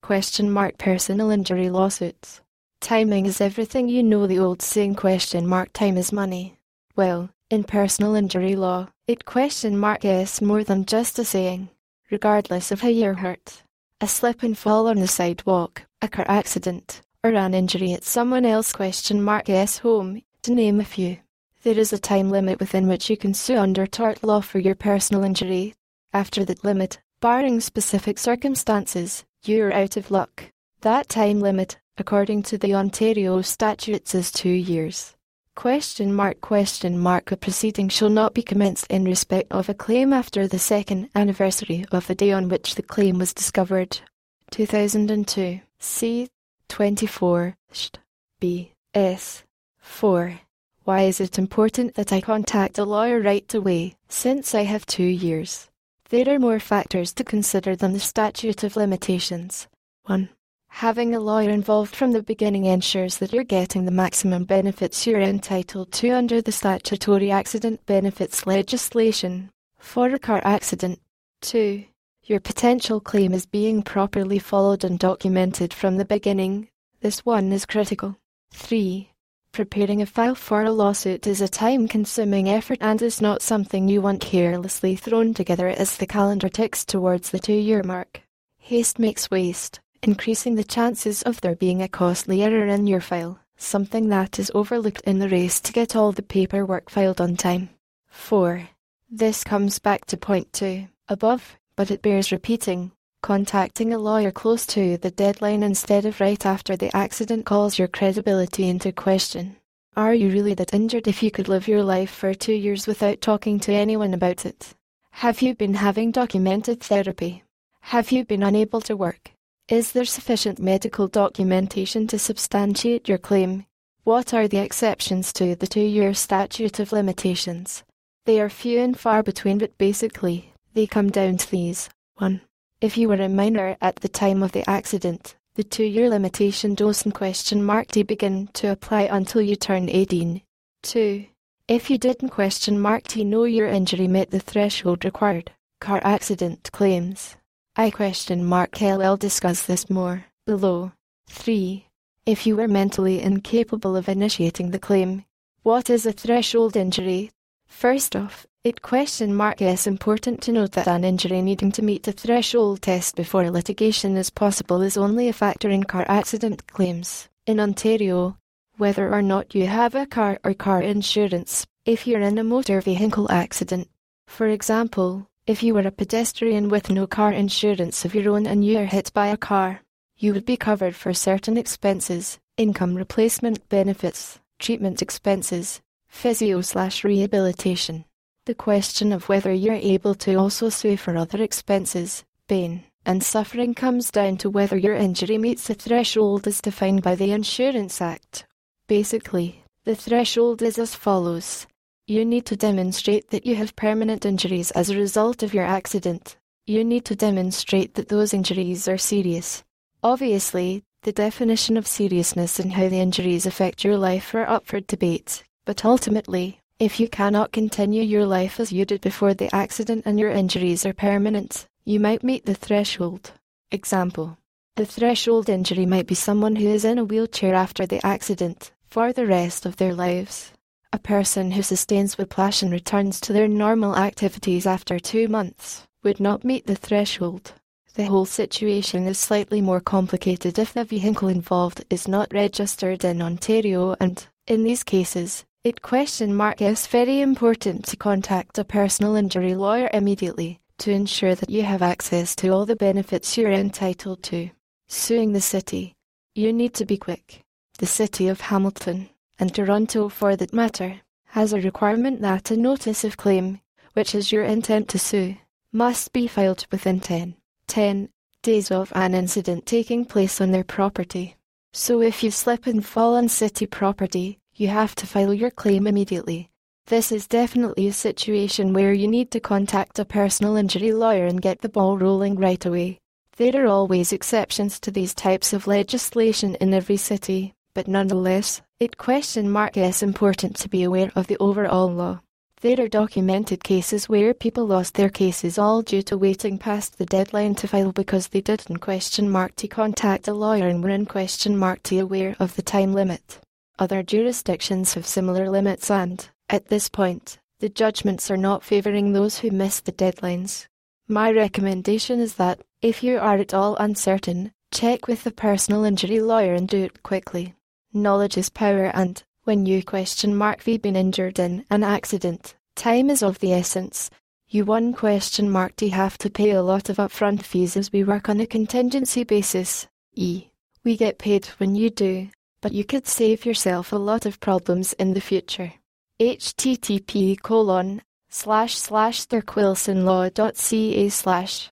Personal injury lawsuits. Timing is everything, you know the old saying time is money. Well, in personal injury law, it is more than just a saying. Regardless of how you're hurt, a slip and fall on the sidewalk, a car accident, or an injury at someone else's home, to name a few. There is a time limit within which you can sue under tort law for your personal injury. After that limit, barring specific circumstances, you're out of luck. That time limit, according to the Ontario statutes, is 2 years. A proceeding shall not be commenced in respect of a claim after the second anniversary of the day on which the claim was discovered. 2002, C. 24, B. S. 4. Why is it important that I contact a lawyer right away, since I have 2 years? There are more factors to consider than the statute of limitations. 1. Having a lawyer involved from the beginning ensures that you're getting the maximum benefits you're entitled to under the statutory accident benefits legislation for a car accident. 2. Your potential claim is being properly followed and documented from the beginning. This one is critical. 3. Preparing a file for a lawsuit is a time-consuming effort and is not something you want carelessly thrown together as the calendar ticks towards the 2-year mark. Haste makes waste, increasing the chances of there being a costly error in your file, something that is overlooked in the race to get all the paperwork filed on time. 4. This comes back to point 2 above, but it bears repeating. Contacting a lawyer close to the deadline instead of right after the accident calls your credibility into question. Are you really that injured if you could live your life for 2 years without talking to anyone about it? Have you been having documented therapy? Have you been unable to work? Is there sufficient medical documentation to substantiate your claim? What are the exceptions to the 2-year statute of limitations? They are few and far between, but basically, they come down to these. 1. If you were a minor at the time of the accident, the 2-year limitation doesn't begin to apply until you turn 18. 2. If you didn't know your injury met the threshold required, car accident claims. I'll discuss this more below. 3. If you were mentally incapable of initiating the claim. What is a threshold injury? First off, it's important to note that an injury needing to meet the threshold test before litigation is possible is only a factor in car accident claims. In Ontario, whether or not you have a car or car insurance, if you're in a motor vehicle accident. For example, if you were a pedestrian with no car insurance of your own and you are hit by a car, you would be covered for certain expenses, income replacement benefits, treatment expenses, physio/rehabilitation. The question of whether you're able to also sue for other expenses, pain, and suffering comes down to whether your injury meets the threshold as defined by the Insurance Act. Basically, the threshold is as follows. You need to demonstrate that you have permanent injuries as a result of your accident. You need to demonstrate that those injuries are serious. Obviously, the definition of seriousness and how the injuries affect your life are up for debate, but ultimately, if you cannot continue your life as you did before the accident and your injuries are permanent, you might meet the threshold. Example. The threshold injury might be someone who is in a wheelchair after the accident, for the rest of their lives. A person who sustains whiplash and returns to their normal activities after 2 months would not meet the threshold. The whole situation is slightly more complicated if the vehicle involved is not registered in Ontario and, in these cases, it's very important to contact a personal injury lawyer immediately to ensure that you have access to all the benefits you're entitled to. Suing the city. You need to be quick. The City of Hamilton, and Toronto for that matter, has a requirement that a notice of claim, which is your intent to sue, must be filed within 10 days of an incident taking place on their property. So if you slip and fall on city property, you have to file your claim immediately. This is definitely a situation where you need to contact a personal injury lawyer and get the ball rolling right away. There are always exceptions to these types of legislation in every city, but nonetheless, it's important to be aware of the overall law. There are documented cases where people lost their cases all due to waiting past the deadline to file because they didn't T contact a lawyer and were in T aware of the time limit. Other jurisdictions have similar limits and, at this point, the judgments are not favouring those who miss the deadlines. My recommendation is that, if you are at all uncertain, check with the personal injury lawyer and do it quickly. Knowledge is power and, when you have been injured in an accident, time is of the essence. You have to pay a lot of upfront fees as we work on a contingency basis. We get paid when you do, but you could save yourself a lot of problems in the future. http://stirkwilsonlaw.ca/